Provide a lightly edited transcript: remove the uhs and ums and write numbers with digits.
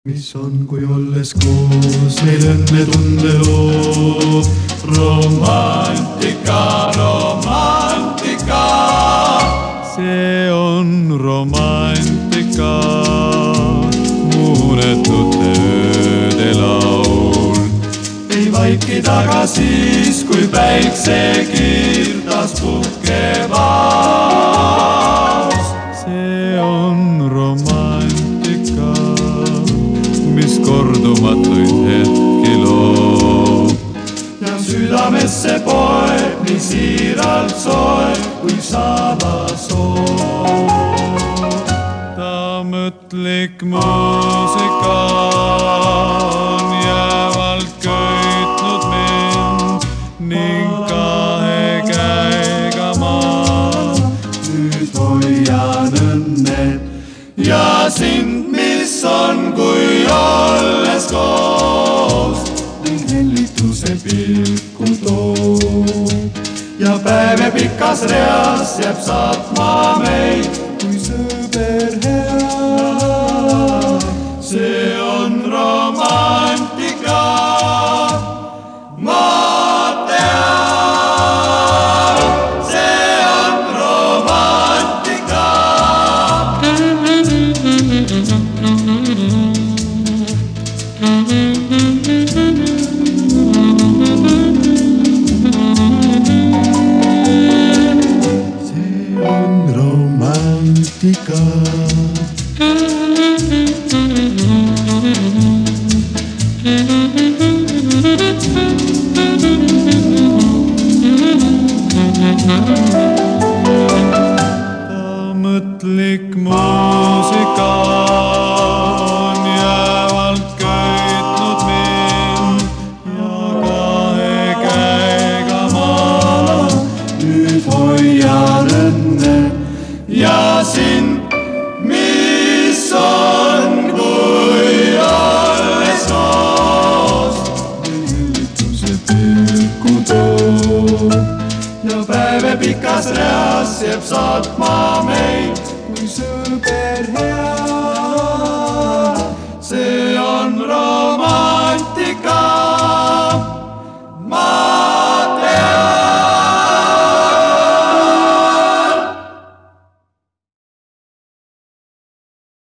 mis on, kui olles koos meil õnne tunde loob. Romantika, romantika, see on romantika, muunetute ööde laul. Ei vaiki taga siis, kui päikse kirdas puhkeb aus. See on romantika, mis kordumatuid hetki loob. Ja südamesse poeb nii siiralt soe, kui sabasoov. Ta mõtlik muusika on jäävalt köitnud mind ning kahe käega ma nüüd hoian õnnet ja sind, mis on, kui olles koos ning hellituse pilku toob. Ja päeve pikas reas jääb saatma meid, kui sõber hea. See on romantika, ma tean, see on romantika. Romantika. Ta mõtlik muusika on jäävalt köitnud mind ja kahe käega ma nüüd hoian õnne ja sind, mis on, kui olles koos hellituse pilku toob. Ja päeve pikas reas jääb saatma meid, kui sõber hea.